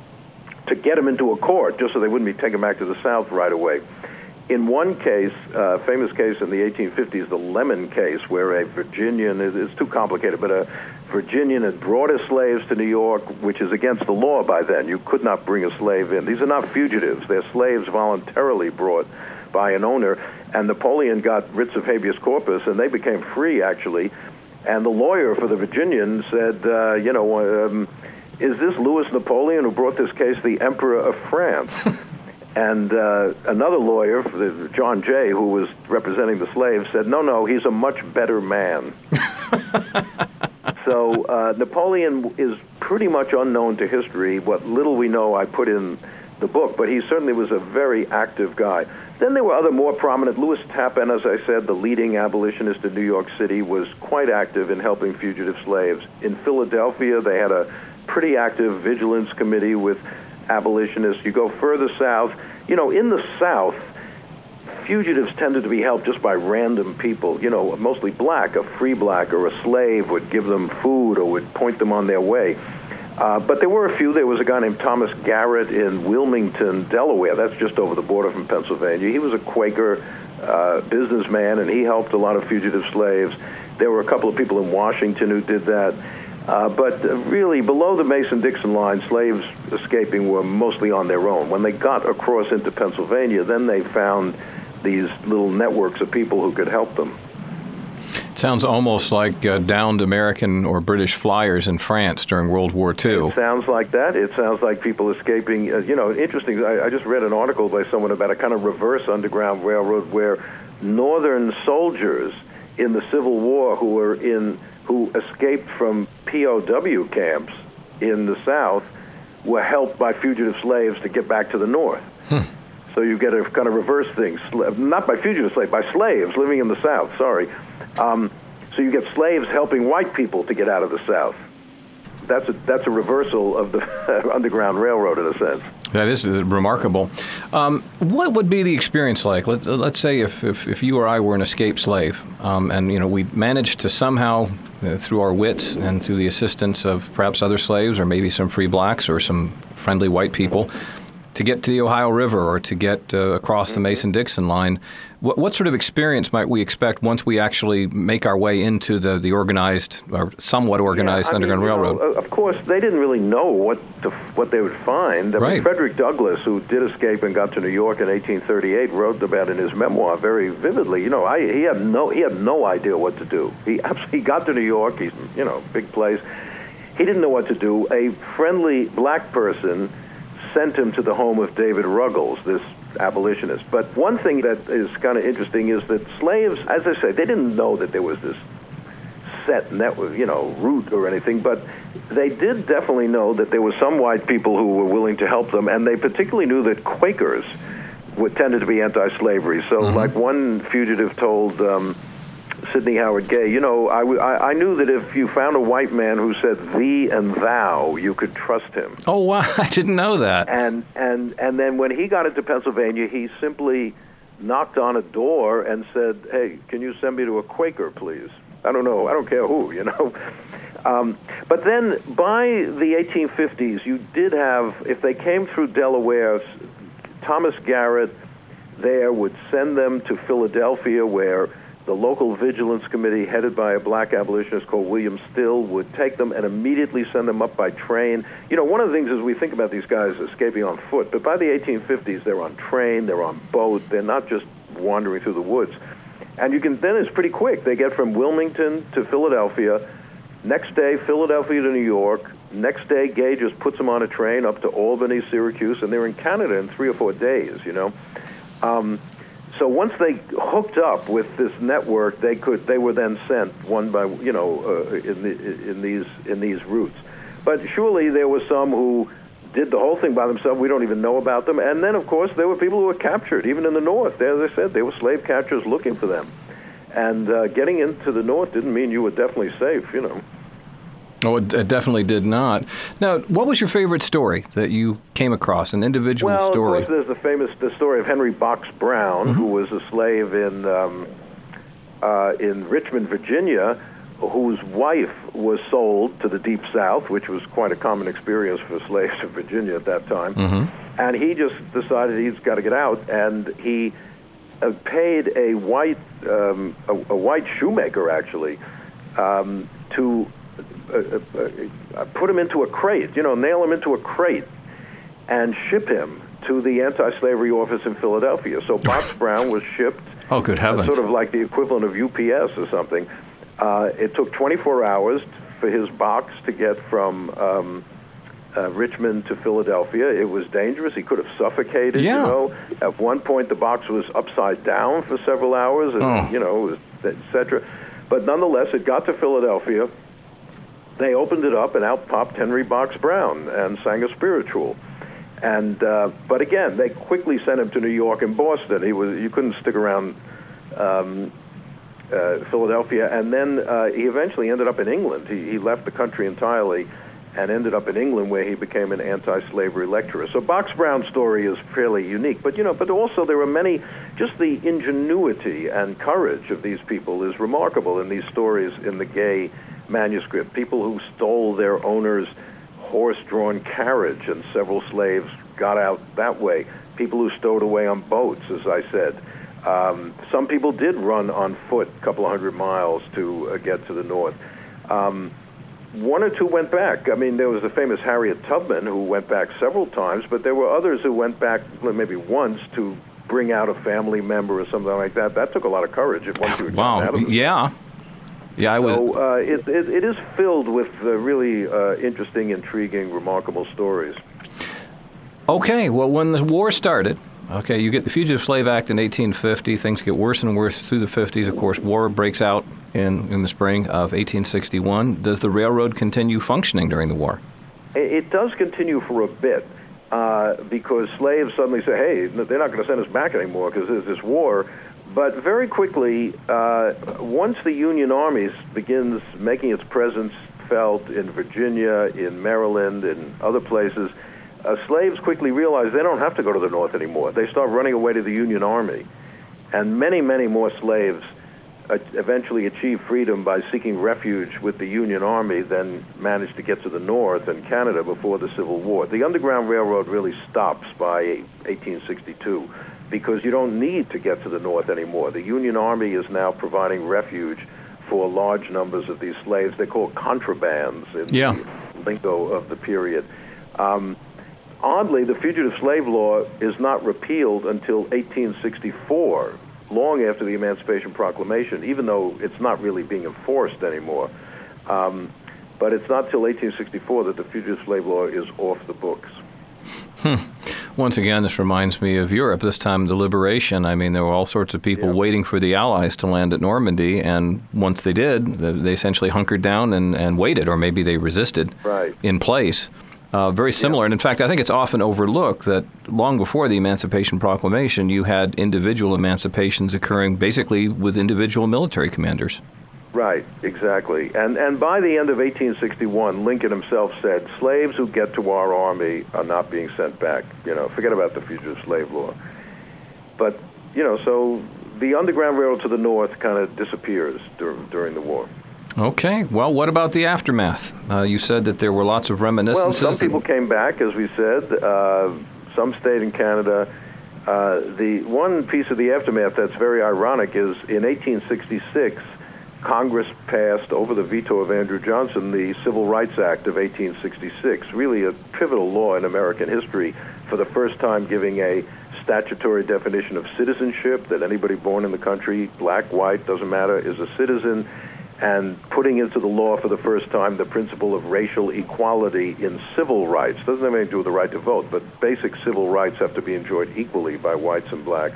to get him into a court, just so they wouldn't be taken back to the South right away. In one case, a uh, famous case in the eighteen fifties, the Lemon case, where a Virginian, it's too complicated, but a Virginian had brought his slaves to New York, which is against the law by then. You could not bring a slave in. These are not fugitives. They're slaves voluntarily brought by an owner. And Napoleon got writs of habeas corpus, and they became free, actually. And the lawyer for the Virginian said, uh, you know, um, is this Louis Napoleon who brought this case, the Emperor of France? And uh, another lawyer, John Jay, who was representing the slaves, said, no, no, he's a much better man. So uh, Napoleon is pretty much unknown to history. What little we know, I put in the book, but he certainly was a very active guy. Then there were other more prominent. Louis Tappan, as I said, the leading abolitionist in New York City, was quite active in helping fugitive slaves. In Philadelphia, they had a pretty active vigilance committee with abolitionists. You go further south, you know, in the South, fugitives tended to be helped just by random people, you know, mostly black. A free black or a slave would give them food or would point them on their way. Uh, but there were a few. There was a guy named Thomas Garrett in Wilmington, Delaware. That's just over the border from Pennsylvania. He was a Quaker uh, businessman, and he helped a lot of fugitive slaves. There were a couple of people in Washington who did that. Uh, but really, below the Mason-Dixon line, slaves escaping were mostly on their own. When they got across into Pennsylvania, then they found these little networks of people who could help them. It sounds almost like uh, downed American or British flyers in France during World War Two. It sounds like that. It sounds like people escaping. Uh, you know, interesting. I, I just read an article by someone about a kind of reverse Underground Railroad where Northern soldiers in the Civil War who were in who escaped from P O W camps in the South were helped by fugitive slaves to get back to the North. Hmm. So you get a kind of reverse thing, not by fugitive slaves, by slaves living in the South, sorry. Um, so you get slaves helping white people to get out of the South. That's a, that's a reversal of the Underground Railroad in a sense. That is remarkable. Um, what would be the experience like? Let's, let's say if, if, if you or I were an escaped slave, um, and you know we managed to somehow, uh, through our wits and through the assistance of perhaps other slaves or maybe some free blacks or some friendly white people, to get to the Ohio River or to get uh, across mm-hmm. the Mason-Dixon line. What, what sort of experience might we expect once we actually make our way into the, the organized or somewhat organized yeah, Underground mean, Railroad? You know, of course, they didn't really know what to, what they would find. I right. mean, Frederick Douglass, who did escape and got to New York in eighteen thirty-eight, wrote about in his memoir very vividly. You know, I, he had no he had no idea what to do. He absolutely got to New York. He's you know big place. He didn't know what to do. A friendly black person sent him to the home of David Ruggles, this abolitionist. But one thing that is kind of interesting is that slaves, as I say, they didn't know that there was this set network, you know, route or anything, but they did definitely know that there were some white people who were willing to help them, and they particularly knew that Quakers would tended to be anti-slavery. So, mm-hmm. like one fugitive told um, Sidney Howard Gay, you know, I, I, I knew that if you found a white man who said thee and thou, you could trust him. Oh, wow. I didn't know that. And, and, and then when he got into Pennsylvania, he simply knocked on a door and said, hey, can you send me to a Quaker, please? I don't know. I don't care who, you know. Um, but then by the eighteen fifties, you did have, if they came through Delaware, Thomas Garrett there would send them to Philadelphia, where the local vigilance committee, headed by a black abolitionist called William Still, would take them and immediately send them up by train. You know, one of the things is we think about these guys escaping on foot, but by the eighteen fifties, they're on train, they're on boat, they're not just wandering through the woods. And you can, then it's pretty quick. They get from Wilmington to Philadelphia. Next day, Philadelphia to New York. Next day, Gay just puts them on a train up to Albany, Syracuse, and they're in Canada in three or four days, you know. Um, So once they hooked up with this network, they could they were then sent one by you know uh, in the, in these in these routes. But surely there were some who did the whole thing by themselves. We don't even know about them. And then of course there were people who were captured, even in the North. As I said, there were slave catchers looking for them, and uh, getting into the North didn't mean you were definitely safe. You know. Oh, it, it definitely did not. Now, what was your favorite story that you came across, an individual well, story? Well, of course, there's the famous the story of Henry Box Brown, mm-hmm. who was a slave in um, uh, in Richmond, Virginia, whose wife was sold to the Deep South, which was quite a common experience for slaves in Virginia at that time. Mm-hmm. And he just decided he's got to get out, and he uh, paid a white um, a, a white shoemaker, actually, um, to Uh, uh, uh, put him into a crate, you know, nail him into a crate and ship him to the anti-slavery office in Philadelphia. So Box Brown was shipped, oh, good heavens. Uh, sort of like the equivalent of U P S or something. Uh, it took twenty-four hours for his box to get from um, uh, Richmond to Philadelphia. It was dangerous. He could have suffocated, yeah. you know. At one point, the box was upside down for several hours, and, oh. you know, et cetera. But nonetheless, it got to Philadelphia. They opened it up, and out popped Henry Box Brown and sang a spiritual. And uh, but again, they quickly sent him to New York and Boston. He was you couldn't stick around um, uh, Philadelphia. And then uh, he eventually ended up in England. He, he left the country entirely and ended up in England, where he became an anti-slavery lecturer. So Box Brown's story is fairly unique. But you know, but also there are many. Just the ingenuity and courage of these people is remarkable in these stories in the Gay manuscript. People who stole their owner's horse-drawn carriage, and several slaves got out that way. People who stowed away on boats, as I said. Um, some people did run on foot a couple of hundred miles to uh, get to the north. Um, one or two went back. I mean, there was the famous Harriet Tubman, who went back several times, but there were others who went back maybe once to bring out a family member or something like that. That took a lot of courage. If once you were wow, out of it. yeah. Yeah, I was. So uh, it, it, it is filled with uh, really uh, interesting, intriguing, remarkable stories. Okay, well, when the war started, okay, you get the Fugitive Slave Act in eighteen fifty. Things get worse and worse through the fifties. Of course, war breaks out in, in the spring of eighteen sixty-one. Does the railroad continue functioning during the war? It, it does continue for a bit uh, because slaves suddenly say, hey, they're not going to send us back anymore because there's this war. But very quickly, uh, once the Union Army begins making its presence felt in Virginia, in Maryland, in other places, uh, slaves quickly realize they don't have to go to the North anymore. They start running away to the Union Army. And many, many more slaves uh, eventually achieved freedom by seeking refuge with the Union Army, then managed to get to the north and Canada before the Civil War. The Underground Railroad really stops by eighteen sixty-two because you don't need to get to the north anymore. The Union Army is now providing refuge for large numbers of these slaves. They're called contrabands in yeah. the lingo of the period. Um, oddly, the Fugitive Slave Law is not repealed until eighteen sixty-four, long after the Emancipation Proclamation, even though it's not really being enforced anymore. Um, but it's not till eighteen sixty-four that the Fugitive Slave Law is off the books. Hmm. Once again, this reminds me of Europe, this time the liberation. I mean, there were all sorts of people yeah. waiting for the Allies to land at Normandy, and once they did, they essentially hunkered down and, and waited, or maybe they resisted right. in place. Uh, very similar. Yeah. And in fact, I think it's often overlooked that long before the Emancipation Proclamation, you had individual emancipations occurring basically with individual military commanders. Right, exactly. And and by the end of eighteen sixty-one, Lincoln himself said, slaves who get to our army are not being sent back. You know, forget about the Fugitive Slave Law. But, you know, so the Underground Railroad to the north kind of disappears dur- during the war. Okay. Well, what about the aftermath? Uh, you said that there were lots of reminiscences. Well, some people came back, as we said. Uh, some stayed in Canada. Uh, the one piece of the aftermath that's very ironic is in eighteen sixty-six, Congress passed, over the veto of Andrew Johnson, the Civil Rights Act of eighteen sixty-six, really a pivotal law in American history, for the first time giving a statutory definition of citizenship, that anybody born in the country, black, white, doesn't matter, is a citizen, and putting into the law for the first time the principle of racial equality in civil rights. Doesn't have anything to do with the right to vote, but basic civil rights have to be enjoyed equally by whites and blacks.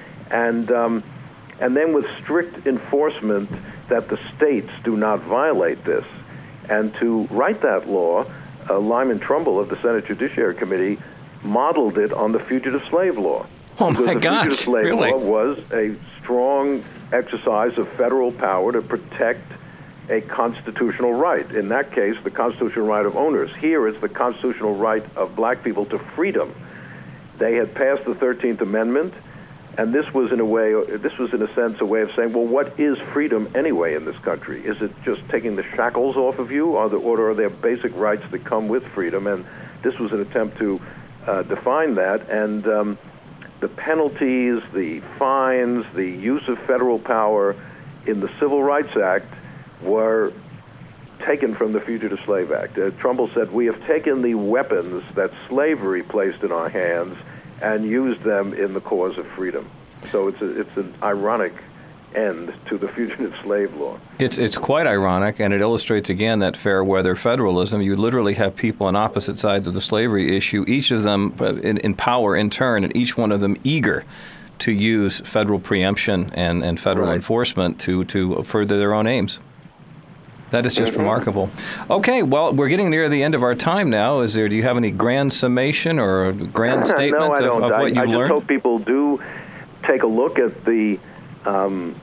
And um, and then with strict enforcement that the states do not violate this. And to write that law, uh, Lyman Trumbull of the Senate Judiciary Committee modeled it on the Fugitive Slave Law. Oh, my the gosh, Fugitive Slave really? Law was a strong exercise of federal power to protect a constitutional right. In that case, the constitutional right of owners. Here, it's the constitutional right of black people to freedom. They had passed the thirteenth Amendment, and this was in a way, this was in a sense a way of saying, well, what is freedom anyway in this country? Is it just taking the shackles off of you, or, the, or are there basic rights that come with freedom? And this was an attempt to uh, define that, and um, the penalties, the fines, the use of federal power in the Civil Rights Act were taken from the Fugitive Slave Act. Uh, Trumbull said, we have taken the weapons that slavery placed in our hands and used them in the cause of freedom. So it's a, it's an ironic end to the Fugitive Slave Law. It's it's quite ironic, and it illustrates again that fair weather federalism. You literally have people on opposite sides of the slavery issue, each of them in, in power in turn, and each one of them eager to use federal preemption and, and federal right. enforcement to, to further their own aims. That is just mm-hmm. remarkable. Okay, well, we're getting near the end of our time now. Is there? Do you have any grand summation or a grand statement no, I don't. of, of I, what you've I just learned? hope people do take a look at the um,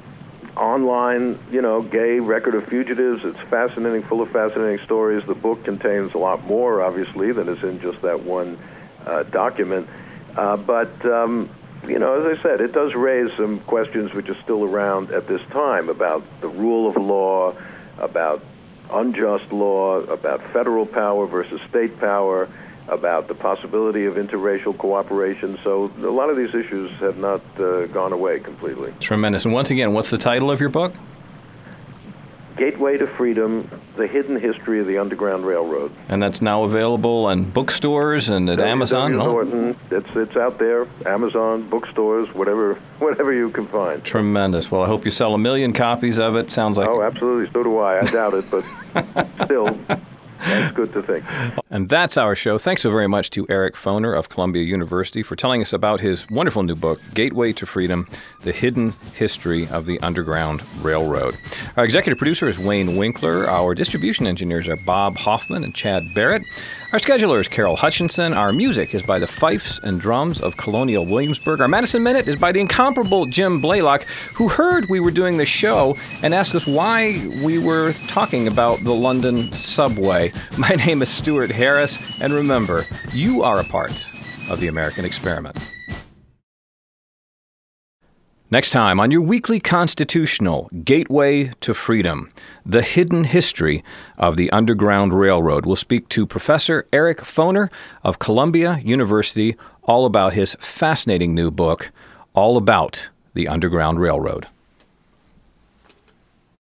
online, you know, gay record of fugitives. It's fascinating, full of fascinating stories. The book contains a lot more, obviously, than is in just that one uh, document. Uh, but, um, you know, as I said, it does raise some questions which are still around at this time about the rule of law, about unjust law, about federal power versus state power, about the possibility of interracial cooperation. So a lot of these issues have not uh, gone away completely. Tremendous. And once again, what's the title of your book? Gateway to Freedom, The Hidden History of the Underground Railroad. And that's now available in bookstores and at Amazon? W. Norton. It's, it's out there, Amazon, bookstores, whatever whatever you can find. Tremendous. Well, I hope you sell a million copies of it. Sounds like Oh, absolutely. So do I. I doubt it, but still, that's good to think. And that's our show. Thanks so very much to Eric Foner of Columbia University for telling us about his wonderful new book, Gateway to Freedom, The Hidden History of the Underground Railroad. Our executive producer is Wayne Winkler. Our distribution engineers are Bob Hoffman and Chad Barrett. Our scheduler is Carol Hutchinson. Our music is by the Fifes and Drums of Colonial Williamsburg. Our Madison Minute is by the incomparable Jim Blaylock, who heard we were doing the show and asked us why we were talking about the London subway. My name is Stuart Harris, and remember, you are a part of the American experiment. Next time on your weekly Constitutional, Gateway to Freedom, the hidden history of the Underground Railroad. We'll speak to Professor Eric Foner of Columbia University all about his fascinating new book, All About the Underground Railroad.